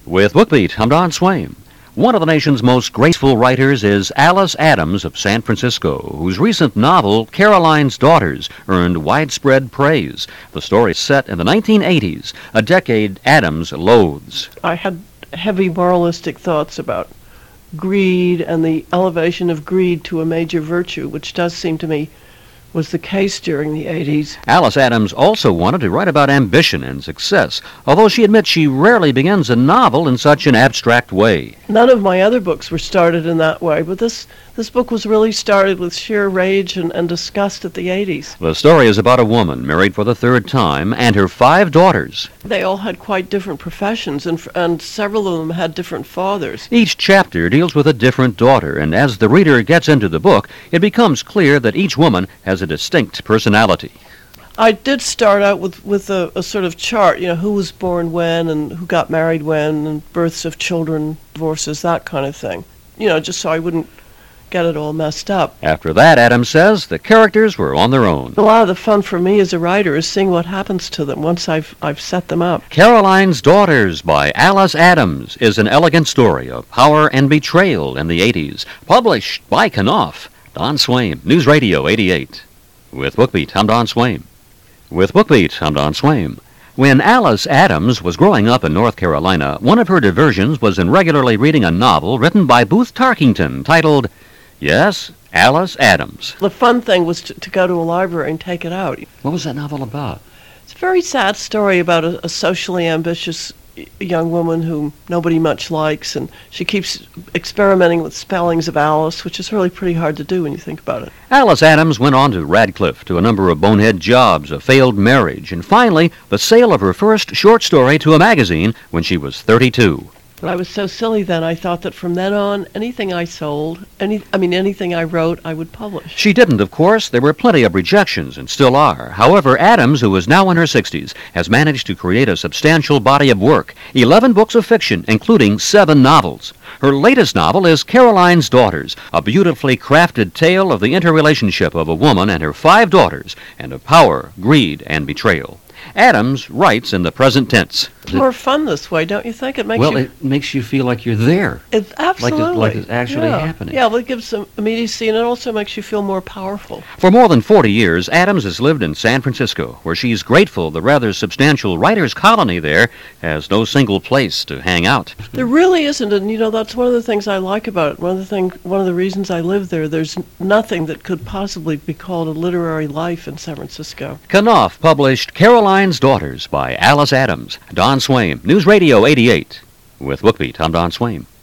With BookBeat, I'm Don Swaim. One of the nation's most graceful writers is Alice Adams of San Francisco, whose recent novel, Caroline's Daughters, earned widespread praise. The story is set in the 1980s, a decade Adams loathes. I had heavy moralistic thoughts about greed and the elevation of greed to a major virtue, which does seem to me was the case during the 80s. Alice Adams also wanted to write about ambition and success, although she admits she rarely begins a novel in such an abstract way. None of my other books were started in that way, but this book was really started with sheer rage and disgust at the 80s. The story is about a woman married for the third time and her 5 daughters. They all had quite different professions, and several of them had different fathers. Each chapter deals with a different daughter, and as the reader gets into the book, it becomes clear that each woman has a distinct personality. I did start out with a sort of chart, who was born when and who got married when, and births of children, divorces, that kind of thing. Just so I wouldn't get it all messed up. After that, Adams says, the characters were on their own. A lot of the fun for me as a writer is seeing what happens to them once I've set them up. Caroline's Daughters by Alice Adams is an elegant story of power and betrayal in the 80s, published by Knopf. Don Swaim, News Radio 88. With BookBeat, I'm Don Swaim. With BookBeat, I'm Don Swaim. When Alice Adams was growing up in North Carolina, one of her diversions was in regularly reading a novel written by Booth Tarkington titled, yes, Alice Adams. The fun thing was to go to a library and take it out. What was that novel about? It's a very sad story about a socially ambitious young woman whom nobody much likes, and she keeps experimenting with spellings of Alice, which is really pretty hard to do when you think about it. Alice Adams went on to Radcliffe, to a number of bonehead jobs, a failed marriage, and finally the sale of her first short story to a magazine when she was 32. But I was so silly then, I thought that from then on, anything I sold, anything I wrote, I would publish. She didn't, of course. There were plenty of rejections, and still are. However, Adams, who is now in her 60s, has managed to create a substantial body of work, 11 books of fiction, including 7 novels. Her latest novel is Caroline's Daughters, a beautifully crafted tale of the interrelationship of a woman and her 5 daughters, and of power, greed, and betrayal. Adams writes in the present tense. It's more fun this way, don't you think? It makes you feel like you're there. It's absolutely. Like it's actually happening. Yeah, well, it gives some immediacy, and it also makes you feel more powerful. For more than 40 years, Adams has lived in San Francisco, where she's grateful the rather substantial writers' colony there has no single place to hang out. There really isn't, and that's one of the things I like about it. One of the reasons I live there. There's nothing that could possibly be called a literary life in San Francisco. Knopf published Caroline's Daughters by Alice Adams. Don Swaim, News Radio 88. With BookBeat, I'm Don Swaim.